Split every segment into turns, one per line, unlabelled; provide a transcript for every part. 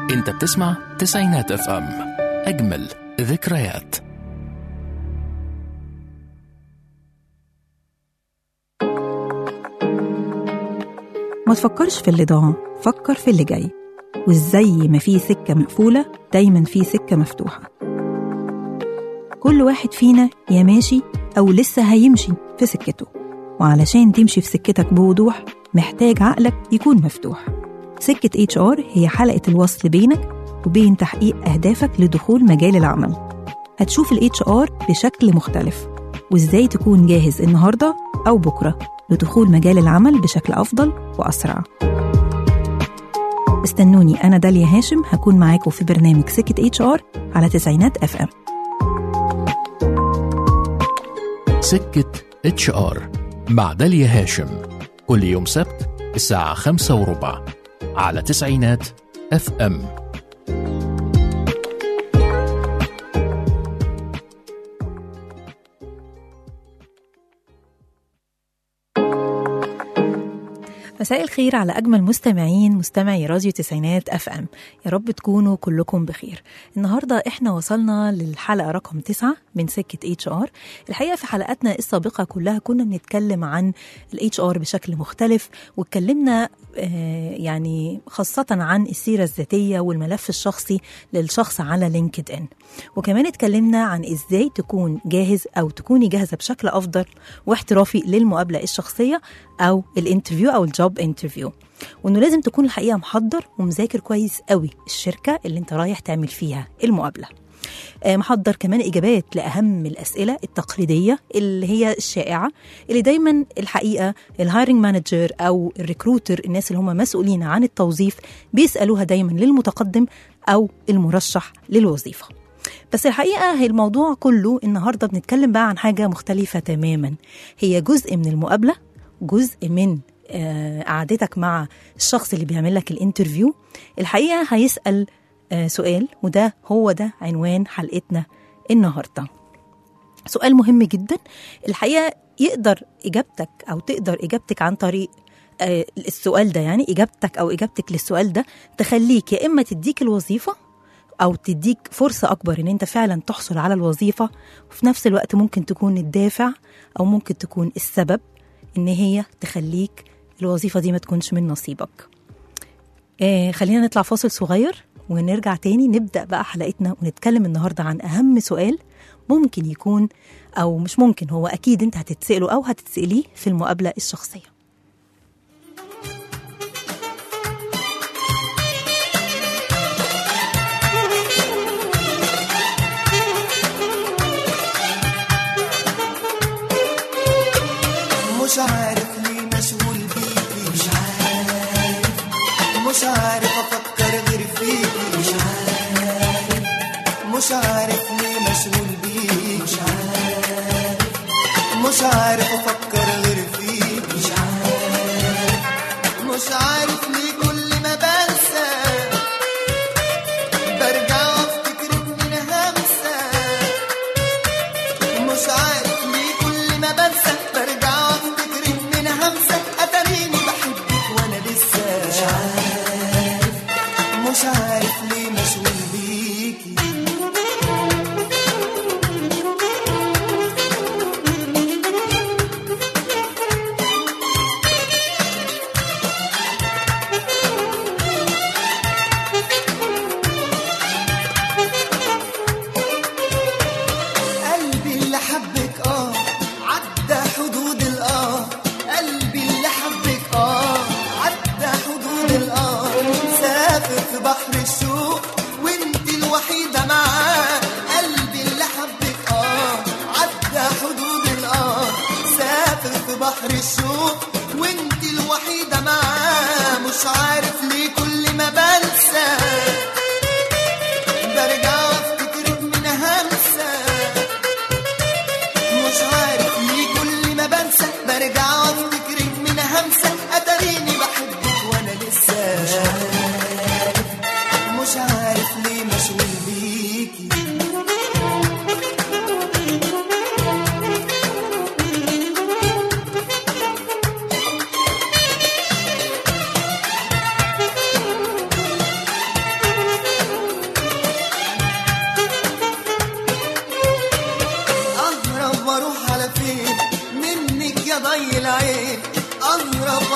انت بتسمع تسعينات اف ام، اجمل ذكريات.
ما تفكرش في اللي ضاع، فكر في اللي جاي. وازاي ما في سكة مقفولة دايما في سكة مفتوحة. كل واحد فينا يا ماشي أو لسه هيمشي في سكته، وعلشان تمشي في سكتك بوضوح محتاج عقلك يكون مفتوح. سكة HR هي حلقة الوصل بينك وبين تحقيق أهدافك لدخول مجال العمل. هتشوف ال HR بشكل مختلف، وإزاي تكون جاهز النهاردة أو بكرة لدخول مجال العمل بشكل أفضل وأسرع. استنوني، أنا داليا هاشم هكون معاكم في برنامج سكة HR على تسعينات FM.
سكة HR مع داليا هاشم، كل يوم سبت الساعة 5:15 على تسعينات FM.
مساء الخير على أجمل مستمعي راديو تسعينات FM. يا رب تكونوا كلكم بخير. النهاردة إحنا وصلنا للحلقة رقم 9 من سكة HR. الحقيقة في حلقاتنا السابقة كلها كنا بنتكلم عن ال HR بشكل مختلف، واتكلمنا يعني خاصة عن السيرة الذاتية والملف الشخصي للشخص على لينكد إن، وكمان اتكلمنا عن إزاي تكون جاهز أو تكوني جاهزة بشكل أفضل واحترافي للمقابلة الشخصية أو الانترفيو أو الجوب انترفيو، وإنه لازم تكون الحقيقة محضر ومذاكر كويس قوي الشركة اللي انت رايح تعمل فيها المقابلة. محضر كمان إجابات لأهم الأسئلة التقليدية اللي هي الشائعة، اللي دايما الحقيقة الهايرنج مانجر أو الريكروتر، الناس اللي هم مسؤولين عن التوظيف، بيسألوها دايما للمتقدم أو المرشح للوظيفة. بس الحقيقة الموضوع كله النهاردة بنتكلم بقى عن حاجة مختلفة تماما، هي جزء من المقابلة، جزء من قعدتك مع الشخص اللي بيعمل لك الانترفيو. الحقيقة هيسأل سؤال، وده هو ده عنوان حلقتنا النهاردة. سؤال مهم جدا الحقيقة، يقدر إجابتك أو تقدر إجابتك عن طريق السؤال ده، يعني إجابتك أو إجابتك للسؤال ده تخليك يا إما تديك الوظيفة أو تديك فرصة أكبر إن أنت فعلا تحصل على الوظيفة، وفي نفس الوقت ممكن تكون الدافع أو ممكن تكون السبب إن هي تخليك الوظيفة دي ما تكونش من نصيبك. خلينا نطلع فاصل صغير ونرجع تاني نبدأ بقى حلقتنا، ونتكلم النهاردة عن أهم سؤال ممكن يكون أو مش ممكن، هو أكيد أنت هتتسأله أو هتتسأليه في المقابلة الشخصية.
مش عارف ليه مشغول بيكي، مش عارف أفكر غير فيكي، مش عارف ليه مشغول بيكي، مش عارف أفكر غير فيكي، مش عارف ليه كل ما بنسى برجع وافتكرك من همسة، مش عارف ليه كل ما بنسى برجع وافتكرك من همسة، أتاريني بحبك وأنا لسه مش عارف ليه مشغول بيكي.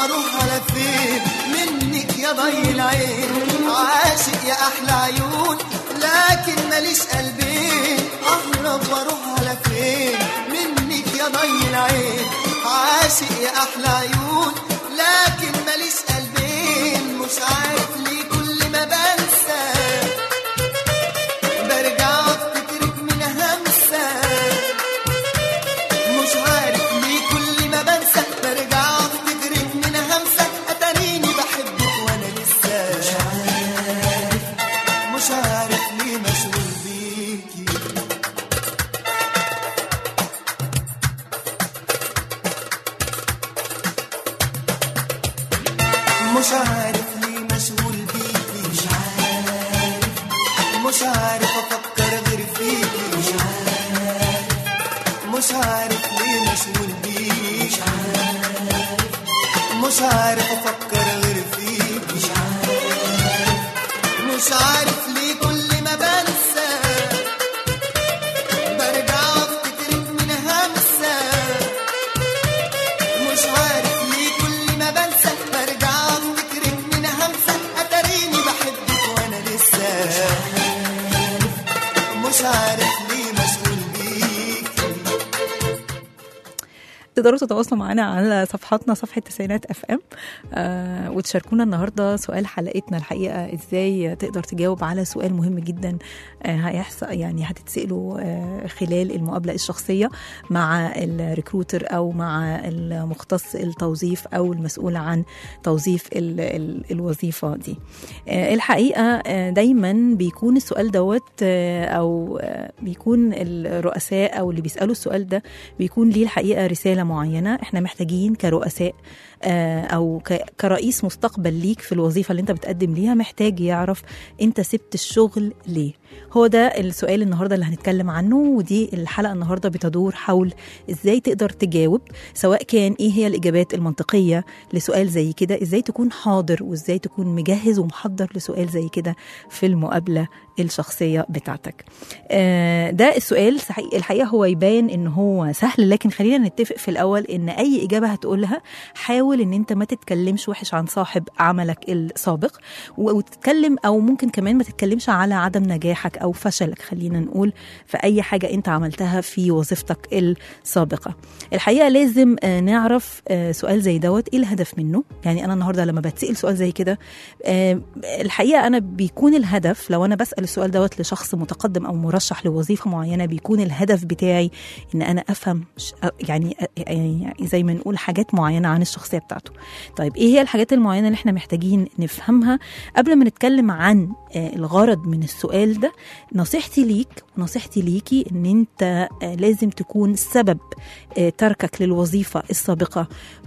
واروح على فين منك يا ضي العين، عاشق يا احلى عيون لكن ماليش قلبين، اهرب واروح على فين منك يا ضي العين، عاشق يا احلى عيون لكن ماليش قلبين، مش عارف ليه كل ما بنسى برجع افتكرك من همسة، مش عارف ليه كل ما بنسى برجع افتكرك من همسة، اتاريني بحبك وانا لسه مش عارف ليه مشغول بيكي، مش عارف ليه مشغول بيكي، مش عارف افكر غير فيكي، مش عارف ليه مشغول بيكي، مش عارف افكر غير فيكي، مش عارف ليه كل ما بنسى برجع افتكرك من همسة، مش عارف ليه كل ما بنسى برجع افتكرك من همسة، اتاريني بحبك وانا لسه مش عارف ليه مشغول بيكي.
تقدروا تتواصلوا معنا على صفحاتنا، صفحة تسعينات اف ام، وتشاركونا النهارده سؤال حلقتنا الحقيقه، ازاي تقدر تجاوب على سؤال مهم جدا هيحصل يعني هتتسأله خلال المقابله الشخصيه مع الريكروتر او مع المختص التوظيف او المسؤول عن توظيف الوظيفه دي. الحقيقه دايما بيكون السؤال دوت او بيكون الرؤساء او اللي بيسالوا السؤال ده بيكون ليه الحقيقه رساله معينه. احنا محتاجين كرؤساء او كرئيس مستقبل ليك في الوظيفه اللي انت بتقدم ليها، محتاج يعرف انت سبت الشغل ليه. هو ده السؤال النهارده اللي هنتكلم عنه، ودي الحلقه النهارده بتدور حول ازاي تقدر تجاوب، سواء كان ايه هي الاجابات المنطقيه لسؤال زي كده، ازاي تكون حاضر وازاي تكون مجهز ومحضر لسؤال زي كده في المقابله الشخصيه بتاعتك. ده السؤال الحقيقه هو يبان ان هو سهل، لكن خلينا نتفق في الاول ان اي اجابه هتقولها حاول ان انت ما تتكلمش وحش عن صاحب عملك السابق، وتتكلم او ممكن كمان ما تتكلمش على عدم نجاحك او فشلك، خلينا نقول في اي حاجه انت عملتها في وظيفتك السابقه. الحقيقه لازم نعرف سؤال زي دوت ايه الهدف منه. يعني انا النهارده لما بتسال سؤال زي كده الحقيقه انا بيكون الهدف، لو انا بسال السؤال دوت لشخص متقدم او مرشح لوظيفه معينه، بيكون الهدف بتاعي ان انا افهم يعني زي ما نقول حاجات معينه عن الشخصيه بتاعته. طيب ايه هي الحاجات المعينه اللي احنا محتاجين نفهمها قبل ما نتكلم عن الغرض من السؤال ده؟ نصيحتي ليك ونصيحتي ليكي ان انت لازم تكون سبب تركك للوظيفه السابقه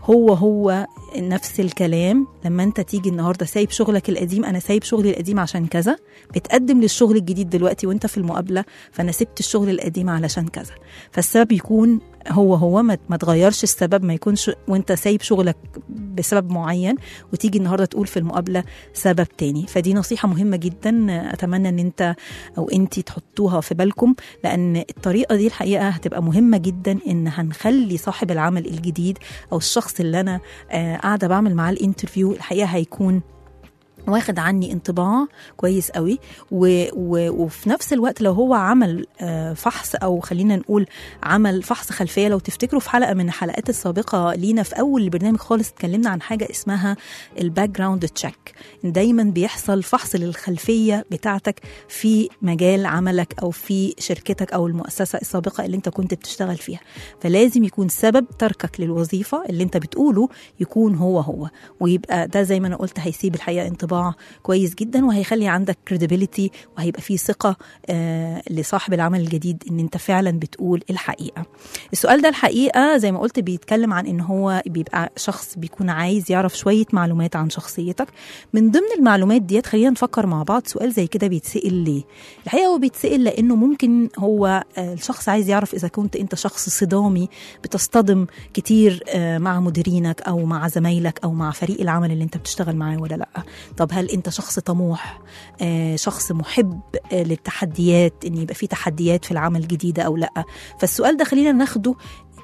هو نفس الكلام. لما انت تيجي النهارده سايب شغلك القديم، انا سايب شغلي القديم عشان كذا، بتقدم للشغل الجديد دلوقتي وانت في المقابله، فانا سبت الشغل القديم علشان كذا. فالسبب يكون هو ما تغيرش السبب، ما يكونش وانت سايب شغلك بسبب معين وتيجي النهارده تقول في المقابله سبب تاني. فدي نصيحه مهمه جدا، اتمنى ان انت او انتي تحطوها في بالكم، لان الطريقه دي الحقيقه هتبقى مهمه جدا، ان هنخلي صاحب العمل الجديد او الشخص اللي انا قاعده بعمل معاه الانترفيو الحقيقه هيكون واخد عني انطباع كويس قوي، وفي نفس الوقت لو هو عمل فحص او خلينا نقول عمل فحص خلفيه. لو تفتكروا في حلقه من الحلقات السابقه لينا في اول البرنامج خالص اتكلمنا عن حاجه اسمها الباك جراوند تشيك، دايما بيحصل فحص للخلفيه بتاعتك في مجال عملك او في شركتك او المؤسسه السابقه اللي انت كنت بتشتغل فيها. فلازم يكون سبب تركك للوظيفه اللي انت بتقوله يكون هو، ويبقى ده زي ما انا قلت هيسيب الحقيقه انطباع كويس جدا، وهيخلي عندك credibility، وهيبقى فيه ثقة لصاحب العمل الجديد ان انت فعلا بتقول الحقيقة. السؤال ده الحقيقة زي ما قلت بيتكلم عن ان هو بيبقى شخص بيكون عايز يعرف شوية معلومات عن شخصيتك. من ضمن المعلومات ديت خلينا نفكر مع بعض، سؤال زي كده بيتسأل ليه؟ الحقيقة هو بيتسأل لانه ممكن هو الشخص عايز يعرف اذا كنت انت شخص صدامي بتصطدم كتير مع مديرينك او مع زمايلك او مع فريق العمل اللي انت بتشتغل معاه ولا لا. طب هل انت شخص طموح، شخص محب للتحديات، ان يبقى في تحديات في العمل الجديدة او لا؟ فالسؤال ده خلينا ناخده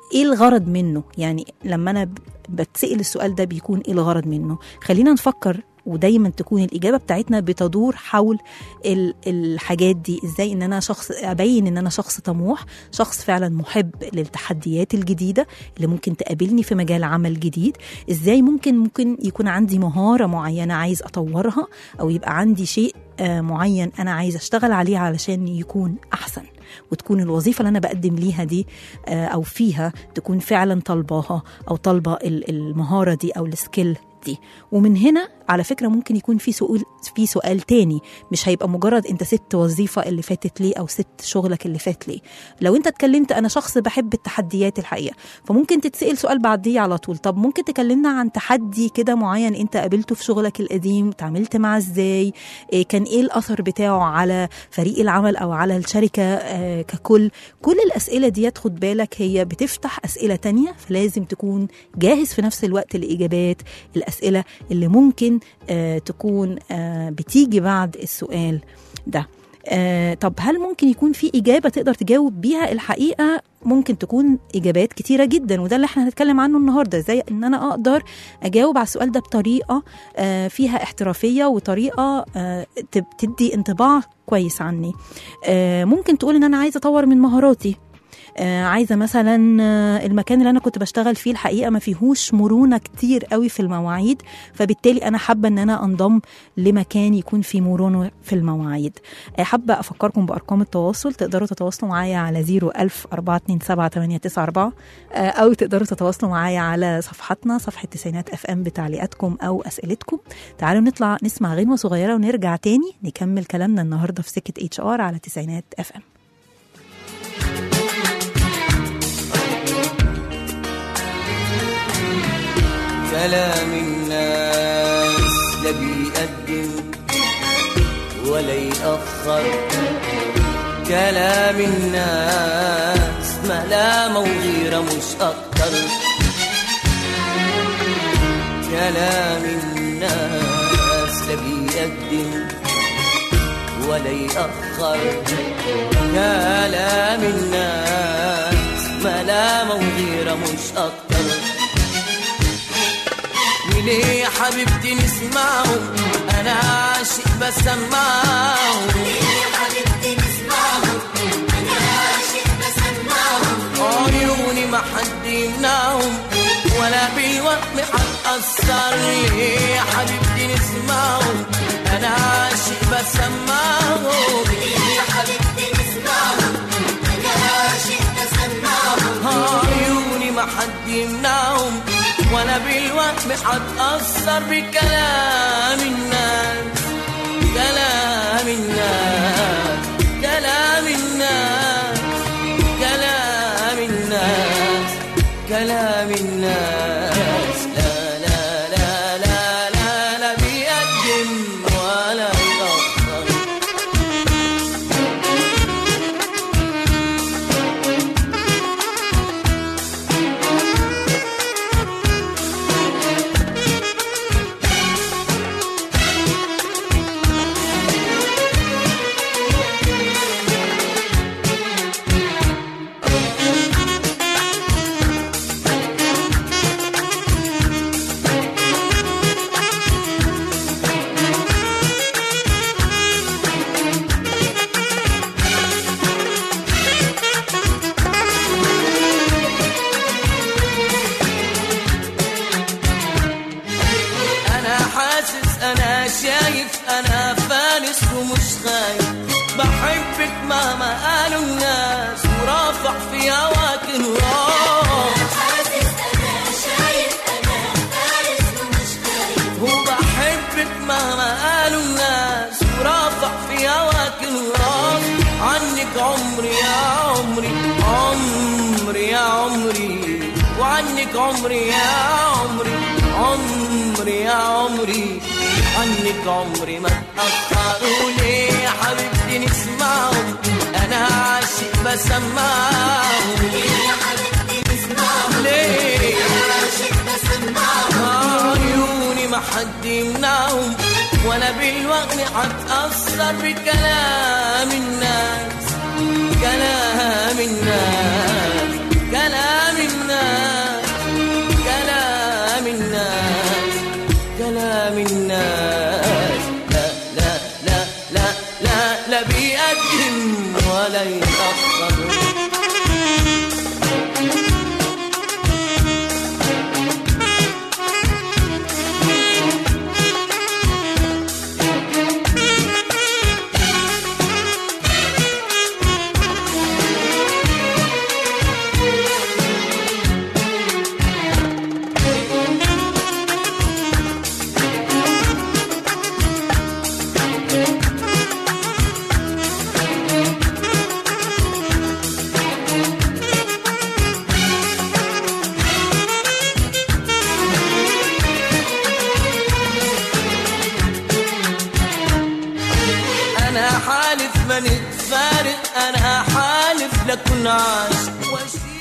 ايه الغرض منه؟ يعني لما انا بتسأل السؤال ده بيكون ايه الغرض منه؟ خلينا نفكر، ودايما تكون الإجابة بتاعتنا بتدور حول الحاجات دي. إزاي إن أنا شخص أبين إن أنا شخص طموح، شخص فعلا محب للتحديات الجديدة اللي ممكن تقابلني في مجال عمل جديد. إزاي ممكن يكون عندي مهارة معينة عايز أطورها، أو يبقى عندي شيء معين أنا عايز أشتغل عليه علشان يكون أحسن، وتكون الوظيفة اللي أنا بقدم ليها دي أو فيها تكون فعلا طالباها، أو طالبة المهارة دي أو السكيل دي. ومن هنا على فكرة ممكن يكون في سؤال تاني، مش هيبقى مجرد انت سبت وظيفة اللي فاتت ليه او سبت شغلك اللي فات ليه. لو انت اتكلمت انا شخص بحب التحديات الحقيقة، فممكن تتسأل سؤال بعديه على طول، طب ممكن تكلمنا عن تحدي كده معين انت قابلته في شغلك القديم، تعاملت معه ازاي، كان ايه الاثر بتاعه على فريق العمل او على الشركة ككل. كل الاسئلة دي خد بالك هي بتفتح اسئلة تانية، فلازم تكون جاهز في نفس الوقت لاجابات الاسئلة اللي ممكن تكون بتيجي بعد السؤال ده. طب هل ممكن يكون في إجابة تقدر تجاوب بيها؟ الحقيقة ممكن تكون إجابات كتيرة جدا، وده اللي احنا هنتكلم عنه النهاردة. زي ان انا اقدر اجاوب على السؤال ده بطريقة فيها احترافية، وطريقة تدي انطباع كويس عني. ممكن تقول ان انا عايزة اطور من مهاراتي، عايزة مثلا المكان اللي أنا كنت بشتغل فيه الحقيقة ما فيهوش مرونة كتير قوي في المواعيد، فبالتالي أنا حابة أن أنا أنضم لمكان يكون فيه مرونة في المواعيد. حابة أفكركم بأرقام التواصل، تقدروا تتواصلوا معايا على 010427894، أو تقدروا تتواصلوا معايا على صفحتنا، صفحة تسعينات FM، بتعليقاتكم أو أسئلتكم. تعالوا نطلع نسمع غنوة صغيرة ونرجع تاني نكمل كلامنا النهاردة في سكة HR على تسعينات FM.
كلام الناس لا بيقدم ولا يأخر، كلام الناس ملامة وغيرة مش أكتر، كلام الناس لا بيقدم ولا يأخر، كلام الناس ملامة وغيرة مش أكتر. وليه يا حبيبتي نسمعه، أنا عاشق بسمعه، وليه يا حبيبتي نسمعه، أنا عاشق بسمعه، عيوني ما حد يمنعهم ولا بالوهم هتأثر. ليه يا حبيبتي نسمعه، أنا عاشق بسمعه، وليه يا حبيبتي نسمعه، أنا عاشق بسمعه، عيوني ما حد يمنعهم ولا بالوهم هتأثر بكلام الناس، كلام الناس، كلام الناس، كلام الناس، كلام الناس. لا لا لا لا لا لا بيقدم ولا يأخر. أنا فانس ومش خايف، بحبك مهما قالوا الناس، ورافع في هواك الراس. أنا حاسس أنا شايف، أنا فانس ومش خايف، وبحبك مهما قالوا الناس، ورافع في هواك الراس. عنك عمري يا عمري، عمري يا عمري، وعنك عمري يا عمري، عمري يا عمري، عنك عمري ما اتأخر. وليه يا حبيبتي نسمعه، أنا عاشق بسمعه، ليه يا حبيبتي نسمعه، ليه أنا عاشق بسمعه، عيوني ما حد يمنعهم ولا بالوهم هتأثر بكلام الناس، كلام الناس، كلام الناس.
كلام الناس. لا لا لا لا لا لا بيقدم ولا يتأخر. أنا حالف ما نتفارق، أنا حالف لكن عاشق واشير.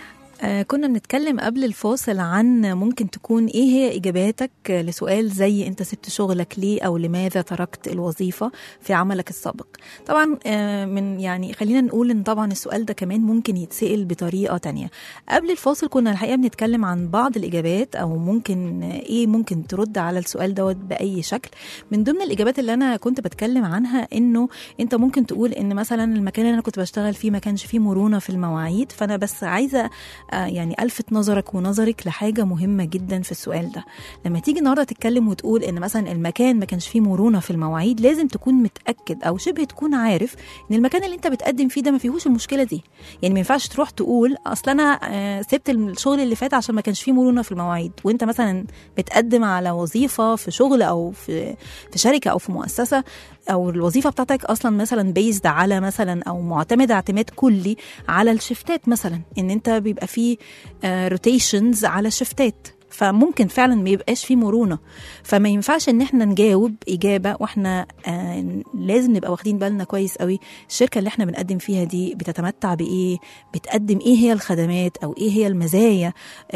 كنا بنتكلم قبل الفاصل عن ممكن تكون ايه هي اجاباتك لسؤال زي انت سبت شغلك ليه او لماذا تركت الوظيفة في عملك السابق. طبعا من يعني خلينا نقول ان طبعا السؤال ده كمان ممكن يتسأل بطريقة تانية. قبل الفاصل كنا الحقيقة بنتكلم عن بعض الاجابات او ممكن ايه ممكن ترد على السؤال دوت باي شكل. من ضمن الاجابات اللي انا كنت بتكلم عنها انه انت ممكن تقول ان مثلا المكان اللي انا كنت بشتغل فيه ما كانش فيه مرونة في المواعيد، فانا بس عايزة يعني ألفت نظرك ونظرك لحاجة مهمة جدا في السؤال ده. لما تيجي النهاردة تتكلم وتقول إن مثلا المكان ما كانش فيه مرونة في المواعيد، لازم تكون متأكد أو شبه تكون عارف إن المكان اللي أنت بتقدم فيه ده ما فيهوش المشكلة دي. يعني ما ينفعش تروح تقول أصل أنا سبت الشغل اللي فات عشان ما كانش فيه مرونة في المواعيد، وأنت مثلا بتقدم على وظيفة في شغل أو في شركة أو في مؤسسة، او الوظيفه بتاعتك اصلا مثلا بيزد على مثلا او معتمده اعتماد كلي على الشفتات، مثلا ان انت بيبقى فيه روتيشنز على الشفتات، فممكن فعلا ما يبقاش فيه مرونه. فما ينفعش ان احنا نجاوب اجابه واحنا لازم نبقى واخدين بالنا كويس قوي الشركه اللي احنا بنقدم فيها دي بتتمتع بايه، بتقدم ايه هي الخدمات او ايه هي المزايا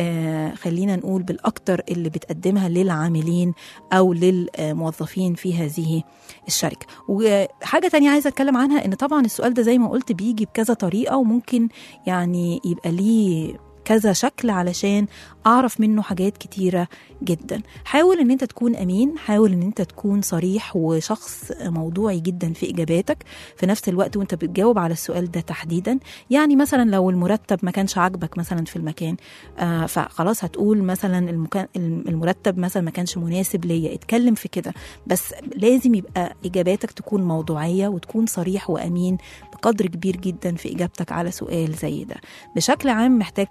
خلينا نقول بالاكتر اللي بتقدمها للعاملين او للموظفين في هذه الشركه. وحاجه تانية عايزه اتكلم عنها ان طبعا السؤال ده زي ما قلت بيجي بكذا طريقه، وممكن يعني يبقى ليه كذا شكل علشان أعرف منه حاجات كتيرة جدا. حاول ان انت تكون أمين، حاول ان انت تكون صريح وشخص موضوعي جدا في إجاباتك في نفس الوقت وانت بتجاوب على السؤال ده تحديدا. يعني مثلا لو المرتب ما كانش عاجبك مثلا في المكان فخلاص هتقول مثلا المرتب مثلا ما كانش مناسب ليا، اتكلم في كده، بس لازم يبقى إجاباتك تكون موضوعية وتكون صريح وأمين بقدر كبير جدا في إجابتك على سؤال زي ده. بشكل عام محتاج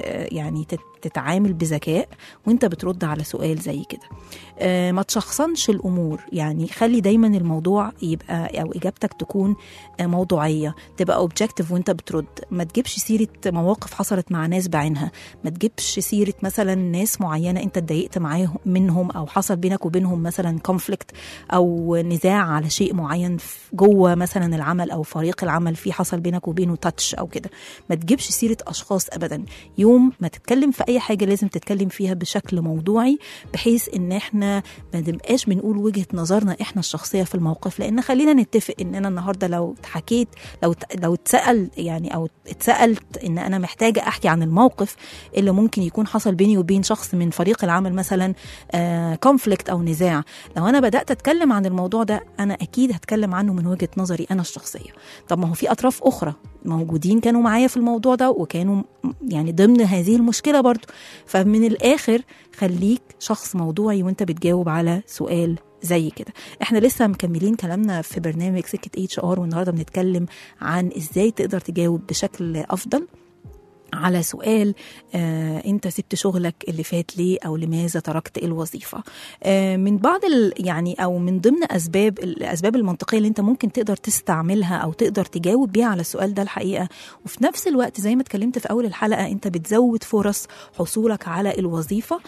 تتعامل بذكاء وانت بترد على سؤال زي كده. ما تشخصنش الأمور، يعني خلي دايما الموضوع يبقى أو إجابتك تكون موضوعية، تبقى objective وانت بترد. ما تجيبش سيرة مواقف حصلت مع ناس بعينها، ما تجيبش سيرة مثلا ناس معينة انت اتضايقت منهم أو حصل بينك وبينهم مثلا conflict أو نزاع على شيء معين جوه مثلا العمل أو فريق العمل فيه حصل بينك وبينه تاتش أو كده. ما تجيبش سيرة أشخاص أبدا. يوم ما تتكلم في أي حاجة لازم تتكلم فيها بشكل موضوعي، بحيث ان احنا ما نبقاش بنقول وجهة نظرنا احنا الشخصية في الموقف. لان خلينا نتفق ان انا النهاردة لو حكيت لو اتسأل يعني او اتسألت ان انا محتاجة احكي عن الموقف اللي ممكن يكون حصل بيني وبين شخص من فريق العمل مثلا كونفليكت او نزاع، لو انا بدأت اتكلم عن الموضوع ده انا اكيد هتكلم عنه من وجهة نظري انا الشخصية. طب ما هو في اطراف اخرى موجودين كانوا معايا في الموضوع ده وكانوا يعني ضمن هذه المشكلة برضو. فمن الآخر خليك شخص موضوعي وانت بتجاوب على سؤال زي كده. احنا لسه مكملين كلامنا في برنامج سكة HR، والنهاردة بنتكلم عن ازاي تقدر تجاوب بشكل أفضل على سؤال انت سبت شغلك اللي فات ليه او لماذا تركت الوظيفة. من بعض يعني او من ضمن الاسباب المنطقية اللي انت ممكن تقدر تستعملها او تقدر تجاوب بيها على السؤال ده الحقيقة، وفي نفس الوقت زي ما اتكلمت في اول الحلقة انت بتزود فرص حصولك على الوظيفة،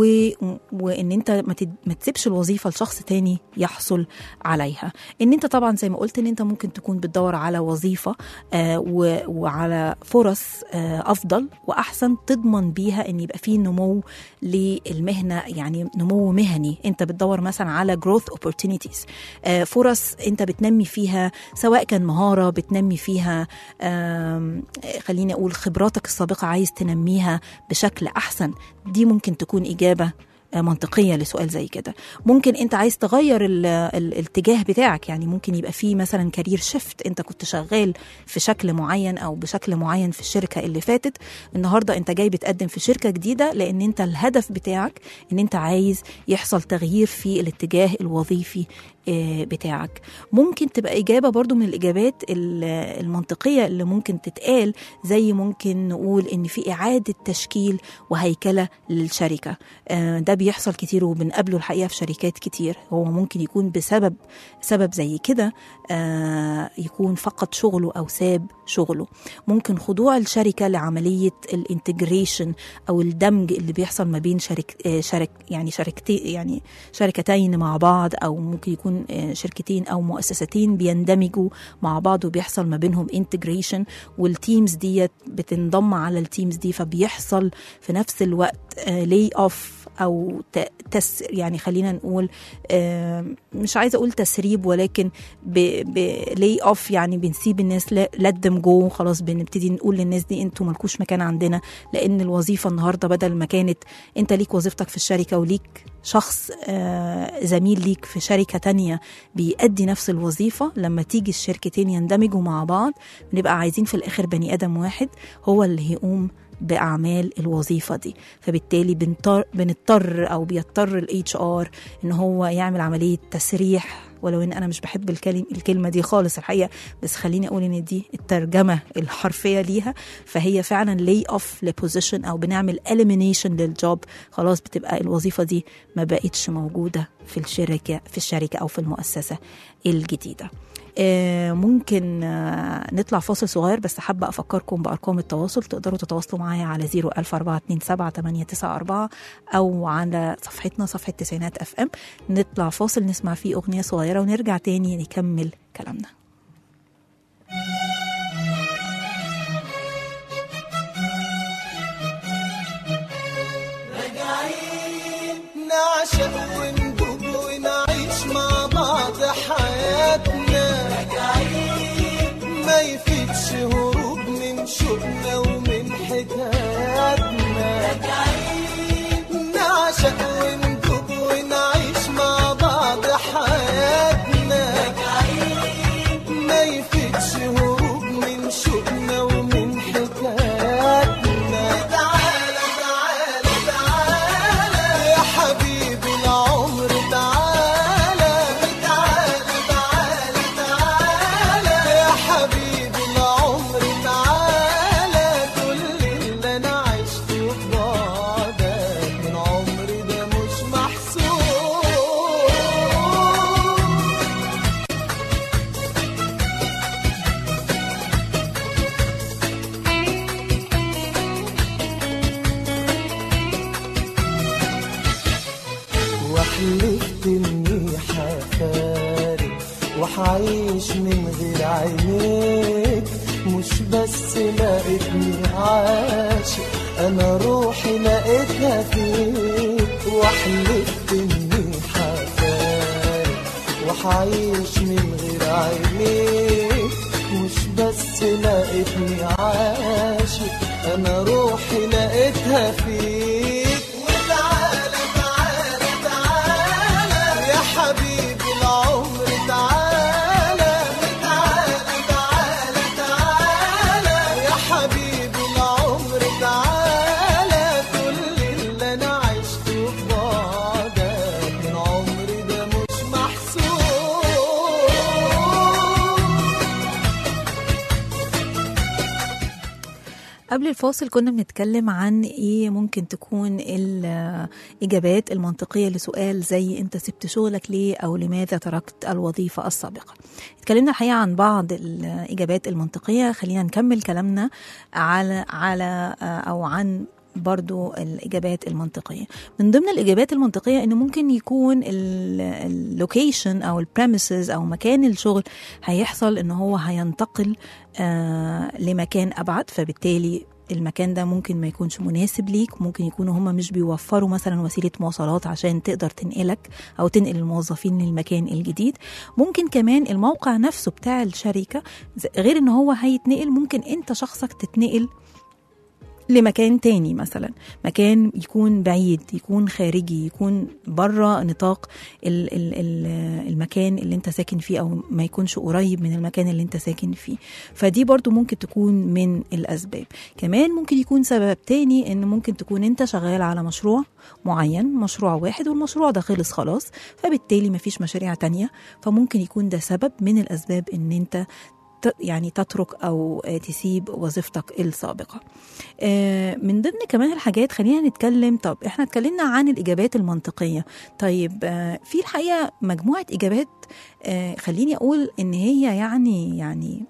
وان انت ما تسيبش الوظيفة لشخص تاني يحصل عليها. ان انت طبعا زي ما قلت ان انت ممكن تكون بتدور على وظيفة وعلى فرص أفضل وأحسن تضمن بيها أن يبقى فيه نمو للمهنة، يعني نمو مهني. أنت بتدور مثلا على growth opportunities، فرص أنت بتنمي فيها سواء كان مهارة بتنمي فيها خليني أقول خبراتك السابقة عايز تنميها بشكل أحسن. دي ممكن تكون إجابة منطقية لسؤال زي كده. ممكن انت عايز تغير الاتجاه بتاعك، يعني ممكن يبقى فيه مثلا كارير شيفت، انت كنت شغال في شكل معين او بشكل معين في الشركة اللي فاتت، النهاردة انت جاي بتقدم في شركة جديدة لان انت الهدف بتاعك ان انت عايز يحصل تغيير في الاتجاه الوظيفي بتاعك. ممكن تبقى إجابة برضو من الإجابات المنطقية اللي ممكن تتقال، زي ممكن نقول إن في إعادة تشكيل وهيكلة للشركة. ده بيحصل كتير وبنقابله الحقيقة في شركات كتير. هو ممكن يكون بسبب زي كده يكون فقد شغله أو ساب شغله. ممكن خضوع الشركة لعملية الانتجريشن أو الدمج اللي بيحصل ما بين شركتين مع بعض، أو ممكن يكون شركتين أو مؤسستين بيندمجوا مع بعض وبيحصل ما بينهم انتجريشن، والتيمز دي بتنضم على التيمز دي، فبيحصل في نفس الوقت لي اوف أو يعني خلينا نقول مش عايزة أقول تسريب، ولكن لي اوف يعني بنسيب الناس let them go، خلاص بنبتدي نقول للناس دي انتوا ملكوش مكان عندنا، لأن الوظيفة النهاردة بدل ما كانت انت ليك وظيفتك في الشركة وليك شخص زميل ليك في شركة تانية بيأدي نفس الوظيفة، لما تيجي الشركتين يندمجوا مع بعض بنبقى عايزين في الآخر بني آدم واحد هو اللي هيقوم بأعمال الوظيفة دي. فبالتالي بنضطر أو بيضطر ال HR إن هو يعمل عملية تسريح، ولو إن أنا مش بحب الكلمة دي خالص الحقيقة، بس خليني أقول إن دي الترجمة الحرفية ليها. فهي فعلا lay off لبوزيشن أو بنعمل elimination للجوب، خلاص بتبقى الوظيفة دي ما بقتش موجودة في الشركة أو في المؤسسة الجديدة. ممكن نطلع فاصل صغير، بس حابة أفكركم بأرقام التواصل. تقدروا تتواصلوا معايا على 01427 أو على صفحتنا صفحة تسعينات FM. نطلع فاصل نسمع فيه أغنية صغيرة ونرجع تاني نكمل كلامنا.
راجعين نعشق وندوب ونعيش مع بعض حياتنا، ما يفيدش هروب من شوقنا ومن حكاياتنا. نعشق وندوب ونعيش مع بعض حياتنا، ما يفيدش هروب من شوقنا ومن حكاياتنا. تعالى تعالى تعالى يا حبيبي العمر، تعالى تعالى تعالى تعالى يا حبيبي العمر، تعالى كل اللي انا عشته في بعدك من عمري ده مش محسوب. وحلفت اني حفارق وحعيش من غير عينيك، مش بس لقيتني عاشق، انا روحي لقيتها فيك. وحلفت اني حفارق وحعيش من غير عينيك، مش بس لقيتني عاشق، انا روحي لقيتها فيك. وتعالى تعالى تعالى يا حبيبي العمر، تعالى تعالى تعالى تعالى يا حبيبي العمر، تعالى كل اللي انا عشته في بعدك من عمري ده مش محسوب.
قبل الفاصل كنا بنتكلم عن ايه ممكن تكون الإجابات المنطقية لسؤال زي انت سبت شغلك ليه او لماذا تركت الوظيفة السابقة. اتكلمنا الحقيقة عن بعض الإجابات المنطقية. خلينا نكمل كلامنا على او عن برضو الإجابات المنطقية. من ضمن الإجابات المنطقية إنه ممكن يكون اللوكيشن أو البريميسز أو مكان الشغل هيحصل إنه هو هينتقل لمكان أبعد، فبالتالي المكان ده ممكن ما يكونش مناسب ليك. ممكن يكونوا هم مش بيوفروا مثلا وسيلة مواصلات عشان تقدر تنقلك أو تنقل الموظفين للمكان الجديد. ممكن كمان الموقع نفسه بتاع الشركة غير إنه هو هيتنقل، ممكن أنت شخصك تتنقل لمكان تاني، مثلا مكان يكون بعيد، يكون خارجي، يكون بره نطاق المكان اللي انت ساكن فيه، او ما يكونش قريب من المكان اللي انت ساكن فيه. فدي برضو ممكن تكون من الأسباب. كمان ممكن يكون سبب تاني ان ممكن تكون انت شغال على مشروع معين، مشروع واحد والمشروع ده خلص خلاص، فبالتالي مفيش مشاريع تانية، فممكن يكون ده سبب من الأسباب ان انت يعني تترك أو تسيب وظيفتك السابقة. من ضمن كمان الحاجات، خلينا نتكلم، طب احنا اتكلمنا عن الإجابات المنطقية، طيب في الحقيقة مجموعة إجابات خليني أقول إن هي يعني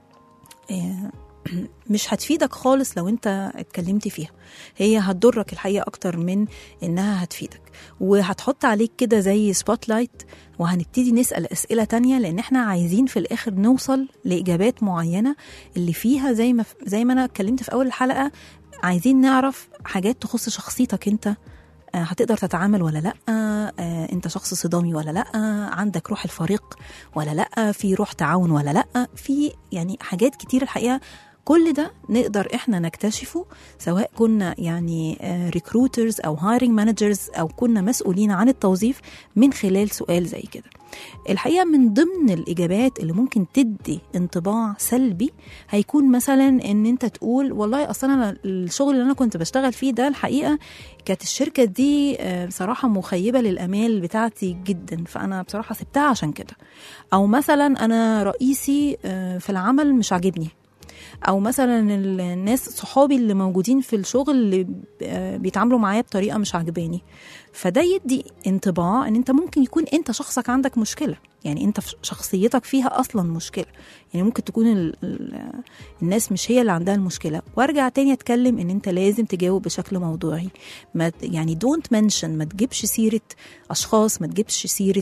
مش هتفيدك خالص لو انت اتكلمت فيها، هي هتضرك الحقيقة أكتر من إنها هتفيدك، وهتحط عليك كده زي سبوت لايت، وهنبتدي نسأل أسئلة تانية، لأن احنا عايزين في الآخر نوصل لإجابات معينة اللي فيها زي ما أنا اتكلمت في أول الحلقة، عايزين نعرف حاجات تخص شخصيتك انت، هتقدر تتعامل ولا لأ، انت شخص صدامي ولا لأ، عندك روح الفريق ولا لأ، في روح تعاون ولا لأ، في يعني حاجات كتير الحقيقة. كل ده نقدر احنا نكتشفه سواء كنا يعني ريكروترز او هايرنج مانجرز او كنا مسؤولين عن التوظيف من خلال سؤال زي كده. الحقيقة من ضمن الإجابات اللي ممكن تدي انطباع سلبي هيكون مثلا ان انت تقول والله اصلا أنا الشغل اللي انا كنت بشتغل فيه ده الحقيقة كانت الشركة دي بصراحة مخيبة للأمال بتاعتي جدا، فأنا بصراحة سبتها عشان كده. او مثلا انا رئيسي في العمل مش عاجبني، او مثلا الناس صحابي اللي موجودين في الشغل اللي بيتعاملوا معايا بطريقه مش عجباني. فده يدي انطباع ان انت ممكن يكون انت شخصك عندك مشكله، يعني انت شخصيتك فيها اصلا مشكله، يعني ممكن تكون الناس مش هي اللي عندها المشكله. وارجع تاني اتكلم ان انت لازم تجاوب بشكل موضوعي، ما يعني دونت منشن، ما تجيبش سيره اشخاص، ما تجيبش سيره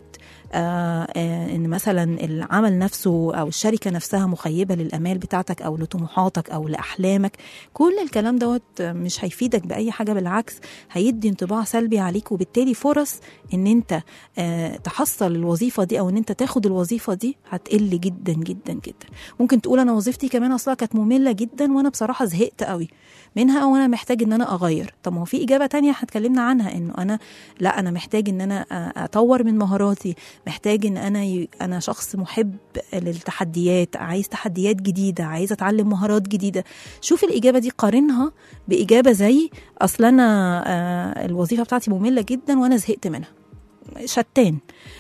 ان مثلا العمل نفسه او الشركه نفسها مخيبه للامال بتاعتك او لطموحاتك او لاحلامك. كل الكلام دوت مش هيفيدك باي حاجه، بالعكس هيدي انطباع سلبي عليك، وبالتالي فرص ان انت تحصل الوظيفه دي او ان انت تاخد الوظيفه دي هتقل جدا جدا جدا. ممكن تقول انا وظيفتي كمان اصلا كانت ممله جدا وانا بصراحه زهقت قوي منها وانا محتاج ان انا اغير. طب ما هو في اجابه تانية هتكلمنا عنها، انه انا محتاج ان انا اطور من مهاراتي، محتاج ان انا شخص محب للتحديات، عايز تحديات جديده، عايز اتعلم مهارات جديده. شوف الاجابه دي قارنها باجابه زي اصلا انا الوظيفه بتاعتي ممله جدا وانا زهقت منها، شتان.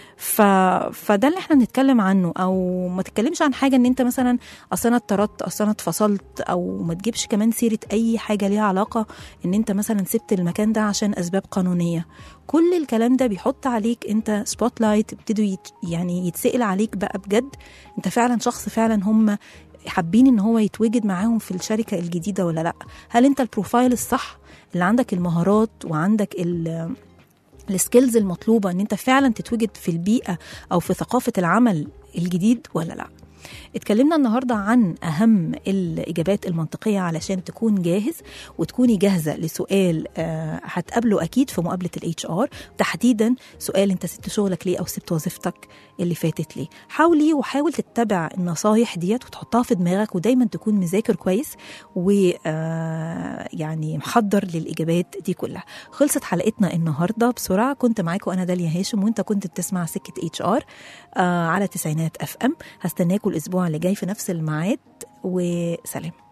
فده اللي احنا بنتكلم عنه. او ما تتكلمش عن حاجه ان انت مثلا اصلا انا اتطردت، اصلا انا اتفصلت، او ما تجيبش كمان سيره اي حاجه ليها علاقه ان انت مثلا سبت المكان ده عشان اسباب قانونيه. كل الكلام ده بيحط عليك انت سبوت لايت، ابتدوا يعني يتسأل عليك بقى بجد انت فعلا شخص فعلا هم حابين ان هو يتواجد معاهم في الشركه الجديده ولا لا. هل انت البروفايل الصح اللي عندك المهارات وعندك السكيلز المطلوبة ان انت فعلا تتوجد في البيئة او في ثقافة العمل الجديد ولا لا. اتكلمنا النهاردة عن أهم الإجابات المنطقية علشان تكون جاهز وتكوني جاهزة لسؤال هتقابله أكيد في مقابلة الHR، تحديدا سؤال أنت سبت شغلك ليه أو سبت وظيفتك اللي فاتت ليه. حاول تتبع النصايح ديت وتحطها في دماغك، ودايما تكون مذاكر كويس ويعني محضر للإجابات دي كلها. خلصت حلقتنا النهاردة بسرعة، كنت معاكم أنا داليا هاشم وأنت كنت بتسمع سكة HR على تسعينات FM. هستناكم الأسبوع اللي جاي في نفس الميعاد، وسلام.